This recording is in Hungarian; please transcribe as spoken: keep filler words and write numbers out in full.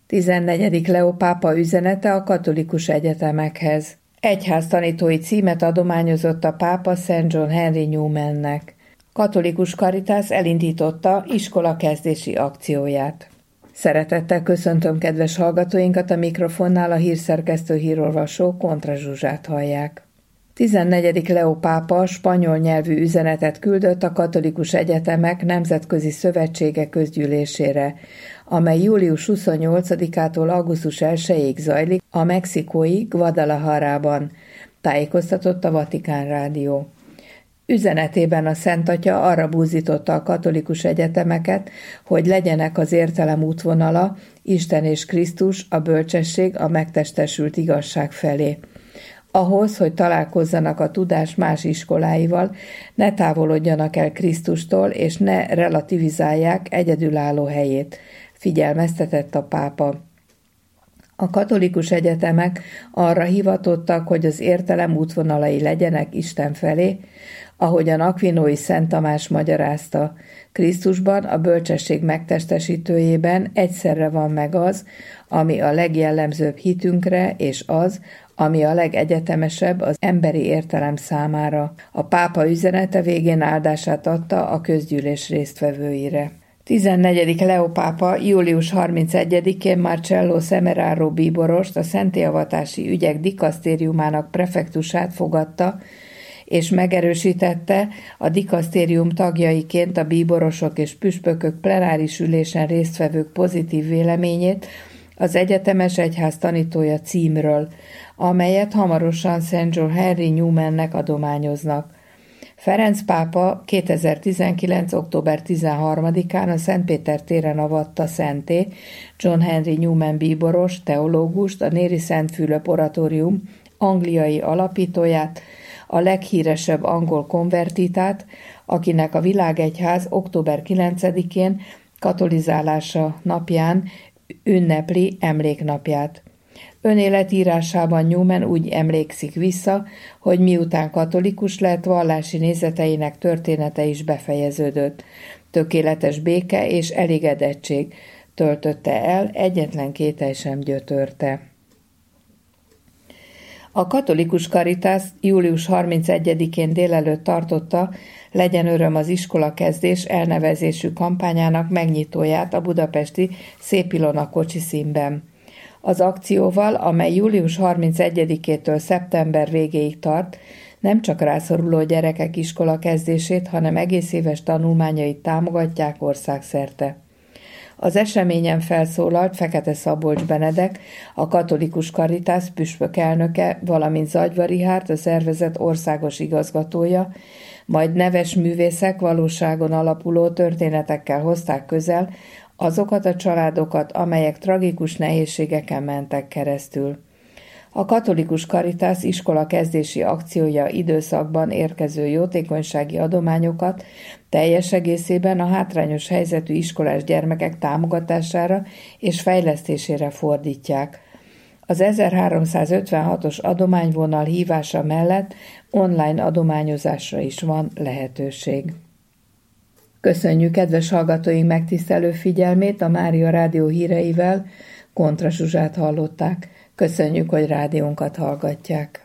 tizennegyedik Leó pápa üzenete a katolikus egyetemekhez. Egyháztanítói címet adományozott a pápa Szent John Henry Newmannek. Katolikus Caritas elindította iskolakezdési akcióját. Szeretettel köszöntöm kedves hallgatóinkat, a mikrofonnál a hírszerkesztő hírolvasó Kontra Zsuzsát hallják. tizennegyedik Leó pápa spanyol nyelvű üzenetet küldött a Katolikus Egyetemek Nemzetközi Szövetsége közgyűlésére, amely július huszonnyolcadikától augusztus elsejéig zajlik a mexikói Guadalajarában, tájékoztatott a Vatikán Rádió. Üzenetében a Szent Atya arra búzította a katolikus egyetemeket, hogy legyenek az értelem útvonala, Isten és Krisztus, a bölcsesség, a megtestesült igazság felé. Ahhoz, hogy találkozzanak a tudás más iskoláival, ne távolodjanak el Krisztustól, és ne relativizálják egyedülálló helyét, figyelmeztetett a pápa. A katolikus egyetemek arra hivatottak, hogy az értelem útvonalai legyenek Isten felé, ahogyan Akvinói Szent Tamás magyarázta, Krisztusban, a bölcsesség megtestesítőjében egyszerre van meg az, ami a legjellemzőbb hitünkre, és az, ami a legegyetemesebb az emberi értelem számára. A pápa üzenete végén áldását adta a közgyűlés résztvevőire. tizennegyedik Leó pápa július harmincegyedikén Marcello Semeraro bíborost, a szentélyavatási ügyek dikasztériumának prefektusát fogadta, és megerősítette a dikasztérium tagjaiként a bíborosok és püspökök plenáris ülésen résztvevők pozitív véleményét az egyetemes egyház tanítója címről, amelyet hamarosan Szent John Henry Newmannek adományoznak. Ferenc pápa kétezer-tizenkilenc. október tizenharmadikán a Szent Péter téren avatta szenté John Henry Newman bíboros, teológust, a Néri Szent Fülöp oratórium angliai alapítóját, a leghíresebb angol konvertitát, akinek a világegyház október kilencedikén katolizálása napján ünnepli emléknapját. Önéletírásában Newman úgy emlékszik vissza, hogy miután katolikus lett, vallási nézeteinek története is befejeződött. Tökéletes béke és elégedettség töltötte el, egyetlen kételj sem gyötörte. A Katolikus Caritas július harmincegyedikén délelőtt tartotta Legyen öröm az iskola kezdés elnevezésű kampányának megnyitóját a budapesti Szép Ilona kocsiszínben. Az akcióval, amely július harmincegyedikétől szeptember végéig tart, nem csak rászoruló gyerekek iskola kezdését, hanem egész éves tanulmányait támogatják országszerte. Az eseményen felszólalt Fekete Szabolcs Benedek, a Katolikus Caritas püspök elnöke, valamint Zagyva Richárd, a szervezet országos igazgatója, majd neves művészek valóságon alapuló történetekkel hozták közel azokat a családokat, amelyek tragikus nehézségeken mentek keresztül. A Katolikus Caritas iskola kezdési akciója időszakban érkező jótékonysági adományokat teljes egészében a hátrányos helyzetű iskolás gyermekek támogatására és fejlesztésére fordítják. Az ezerháromszázötvenhatos adományvonal hívása mellett online adományozásra is van lehetőség. Köszönjük kedves hallgatóink megtisztelő figyelmét, a Mária Rádió híreivel Kontra Zsuzsát hallották. Köszönjük, hogy rádiónkat hallgatják.